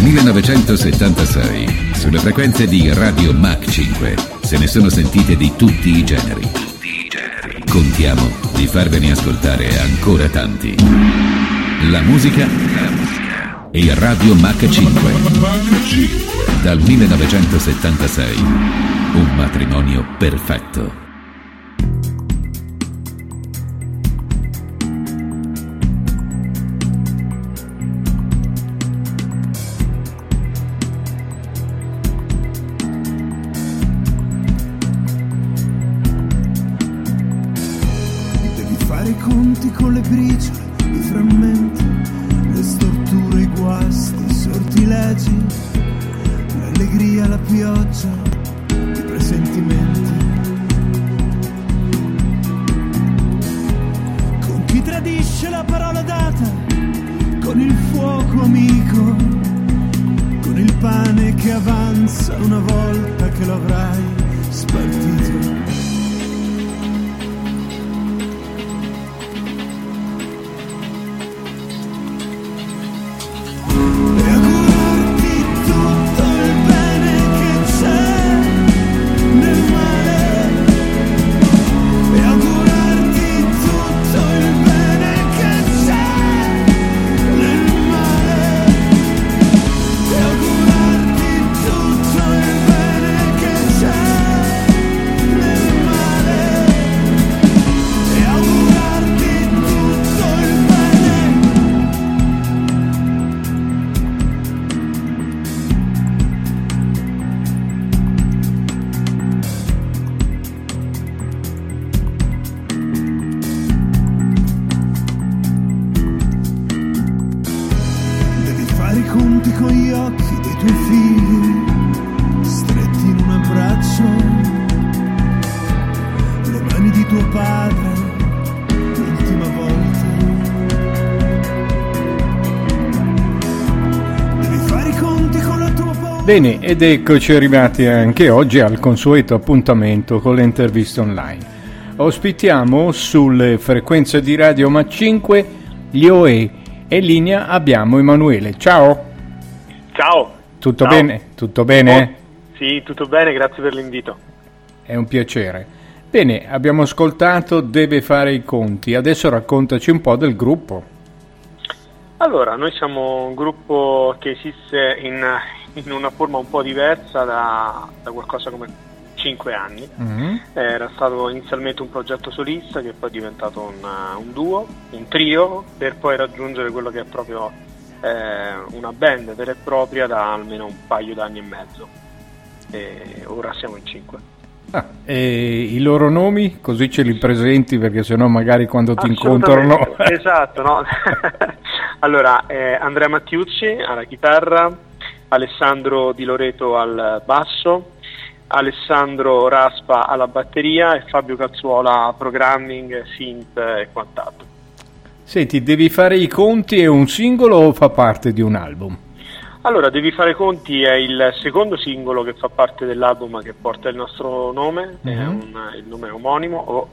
1976, sulle frequenze di Radio Mach 5, se ne sono sentite di tutti i generi. Contiamo di farvene ascoltare ancora tanti. La musica e Radio Mach 5. Dal 1976, un matrimonio perfetto. Con le briciole, i frammenti, le storture, i guasti, i sortilegi, l'allegria, la pioggia, i presentimenti. Con chi tradisce la parola data, con il fuoco amico, con il pane che avanza una volta che lo avrai spartito. Bene, ed eccoci arrivati anche oggi al consueto appuntamento con le interviste online. Ospitiamo sulle frequenze di Radio Mach 5 gli OE e in linea abbiamo Emanuele. Ciao! Ciao! Tutto Ciao. bene? Tutto bene? Sì, tutto bene, grazie per l'invito. È un piacere. Bene, abbiamo ascoltato Deve fare i conti, adesso raccontaci un po' del gruppo. Allora, noi siamo un gruppo che esiste in una forma un po' diversa da qualcosa come 5 anni. Mm-hmm. Era stato inizialmente un progetto solista che poi è diventato un duo, un trio, per poi raggiungere quello che è proprio una band vera e propria da almeno un paio d'anni e mezzo. E ora siamo in 5. E i loro nomi? Così ce li presenti, perché sennò magari quando ti incontrano... Esatto, no? Allora, Andrea Mattiucci alla chitarra, Alessandro Di Loreto al basso, Alessandro Raspa alla batteria e Fabio Cazzuola programming, synth e quant'altro. Senti, Devi fare i conti è un singolo o fa parte di un album? Allora, Devi fare i conti è il secondo singolo che fa parte dell'album che porta il nostro nome, il nome omonimo,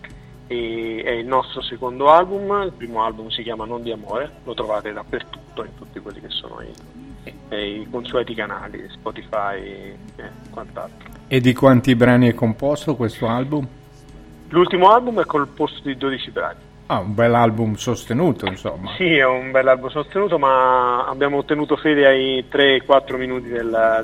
e è il nostro secondo album. Il primo album si chiama Non di amore, lo trovate dappertutto in tutti quelli che sono i consueti canali, Spotify e quant'altro. E di quanti brani è composto questo album? L'ultimo album è composto di 12 brani. Un bel album sostenuto, insomma. Sì, è un bel album sostenuto, ma abbiamo tenuto fede ai 3-4 minuti della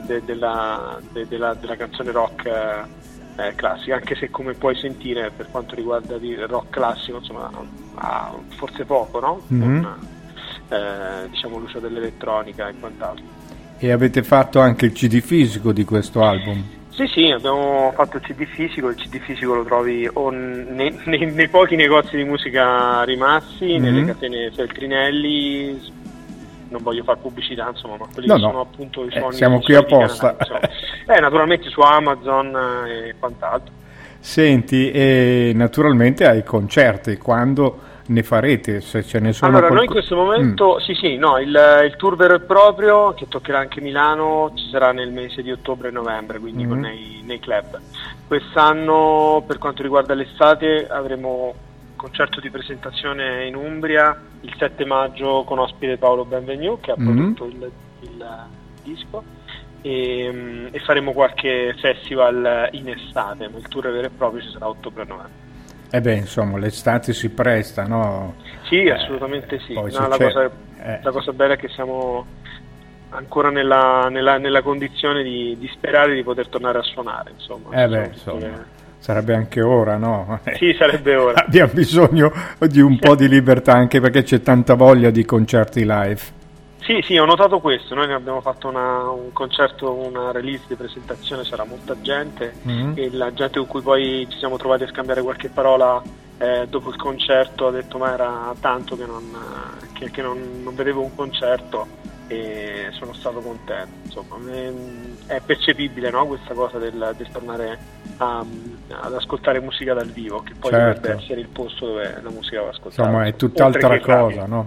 canzone rock classica, anche se, come puoi sentire, per quanto riguarda il rock classico, insomma, ha forse poco, no? Mm-hmm. Con, diciamo, l'uso dell'elettronica e quant'altro. E avete fatto anche il CD fisico di questo album? Sì, abbiamo fatto il CD fisico lo trovi o nei pochi negozi di musica rimasti, nelle catene Feltrinelli, non voglio fare pubblicità, insomma, ma quelli che sono appunto i suoni. Siamo qui apposta. Naturalmente su Amazon e quant'altro. Senti, e naturalmente ai concerti, quando ne farete, se ce ne sono? Allora, noi in questo momento, il tour vero e proprio, che toccherà anche Milano, ci sarà nel mese di ottobre e novembre, quindi nei club. Quest'anno, per quanto riguarda l'estate, avremo concerto di presentazione in Umbria il 7 maggio con ospite Paolo Benvenu, che ha prodotto disco, e faremo qualche festival in estate, ma il tour vero e proprio ci sarà ottobre-novembre. Insomma, l'estate si presta, no? Sì, assolutamente sì. No, la cosa bella è che siamo ancora nella condizione di sperare di poter tornare a suonare, insomma. Sarebbe anche ora, no? Sì, sarebbe ora. Abbiamo bisogno di un po' di libertà, anche perché c'è tanta voglia di concerti live. Sì, ho notato questo. Noi ne abbiamo fatto un concerto, una release di presentazione, c'era molta gente, e la gente con cui poi ci siamo trovati a scambiare qualche parola dopo il concerto ha detto ma era tanto che non vedevo un concerto, e sono stato contento. Insomma, è percepibile, no, questa cosa del tornare ad ascoltare musica dal vivo, che poi dovrebbe essere il posto dove la musica va ascoltata. Insomma, è tutt'altra cosa, no?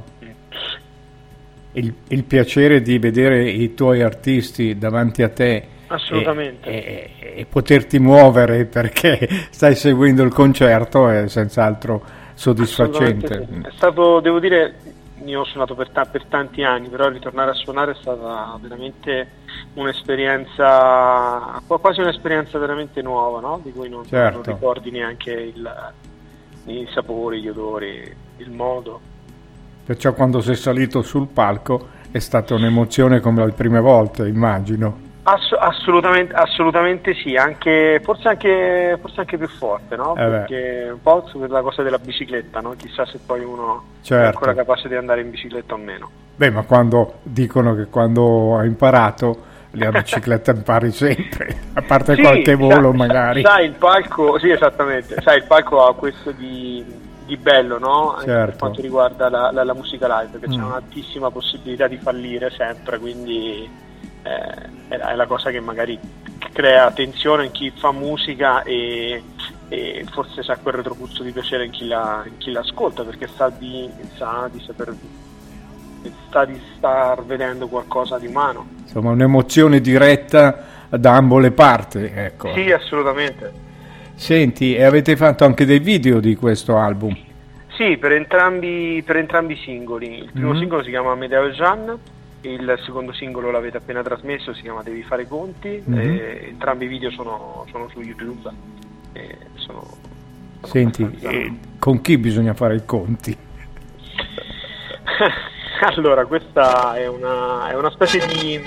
Il piacere di vedere i tuoi artisti davanti a te, assolutamente, e poterti muovere perché stai seguendo il concerto è senz'altro soddisfacente. Sì. È stato, devo dire, io ho suonato per tanti anni, però ritornare a suonare è stata veramente un'esperienza, quasi un'esperienza veramente nuova, no? Di cui non ricordi neanche i sapori, gli odori, il modo. Perciò quando sei salito sul palco è stata un'emozione come le prime volte, immagino. Assolutamente sì, forse anche più forte, no? Perché un po' la cosa della bicicletta, no? Chissà se poi uno è ancora capace di andare in bicicletta o meno. Ma quando dicono che quando hai imparato la bicicletta impari sempre, a parte qualche volo magari. Sai, il palco, sì, esattamente, sai, il palco ha questo di bello, no? Anche per quanto riguarda la musica live, perché c'è un'altissima possibilità di fallire sempre, quindi è la cosa che magari crea tensione in chi fa musica, e forse sa quel retropuzzo di piacere in chi l'ascolta, perché sa di star vedendo qualcosa di umano. Insomma, un'emozione diretta da ambo le parti, ecco. Sì, assolutamente. Senti, e avete fatto anche dei video di questo album? Sì, per entrambi i singoli. Il primo singolo si chiama Medeo Jean, il secondo singolo l'avete appena trasmesso, si chiama Devi fare conti, e entrambi i video sono su YouTube. Senti, con chi bisogna fare i conti? Allora, questa è una specie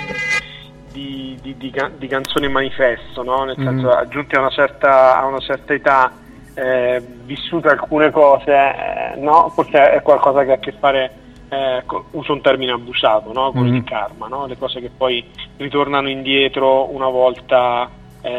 di canzone manifesto, no? Nel senso, aggiunti a una certa età, vissute alcune cose, no? Forse è qualcosa che ha a che fare, uso un termine abusato, no? Con il karma, no? Le cose che poi ritornano indietro una volta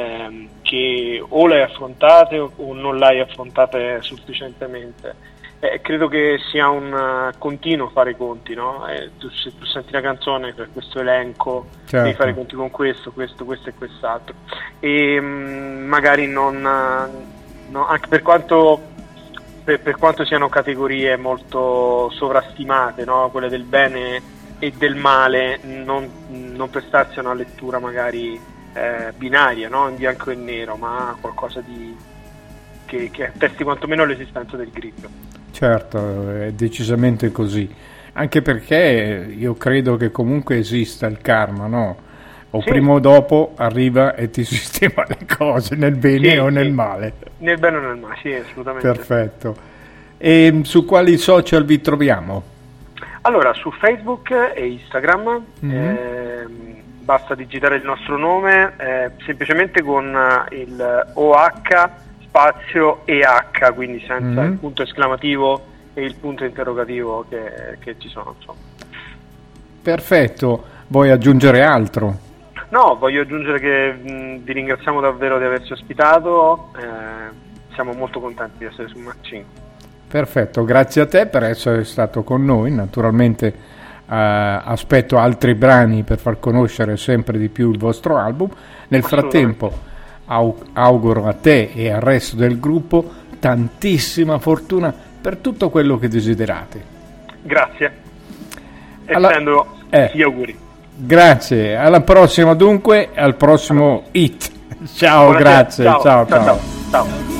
che o le hai affrontate o non le hai affrontate sufficientemente. Credo che sia un continuo fare i conti, no? Se tu senti una canzone per questo elenco, devi fare i conti con questo e quest'altro, e magari non anche per quanto siano categorie molto sovrastimate, no? Quelle del bene e del male, non prestarsi a una lettura magari binaria, no? In bianco e nero, ma qualcosa che attesti quantomeno l'esistenza del grigio. Certo, è decisamente così, anche perché io credo che comunque esista il karma, no? O prima o dopo arriva e ti sistema le cose nel bene o nel male. Nel bene o nel male, sì, assolutamente. Perfetto. E su quali social vi troviamo? Allora, su Facebook e Instagram, basta digitare il nostro nome, semplicemente con il OH spazio EH, quindi senza il punto esclamativo e il punto interrogativo che ci sono, insomma. Perfetto, vuoi aggiungere altro? No, voglio aggiungere che vi ringraziamo davvero di averci ospitato, siamo molto contenti di essere su Mach 5. Perfetto, grazie a te per essere stato con noi. Naturalmente aspetto altri brani per far conoscere sempre di più il vostro album. Nel frattempo auguro a te e al resto del gruppo tantissima fortuna per tutto quello che desiderate. Grazie. Estendo gli auguri. Grazie, alla prossima dunque, al prossimo hit. Ciao, buonasera. Grazie, ciao.